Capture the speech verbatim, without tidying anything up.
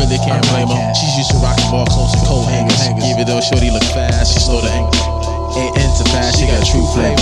really can't blame her. She's used to rocking ball close and coat hangers. Give it though, shorty look fast, she slow the anger. Ain't into fast, she got true flavor.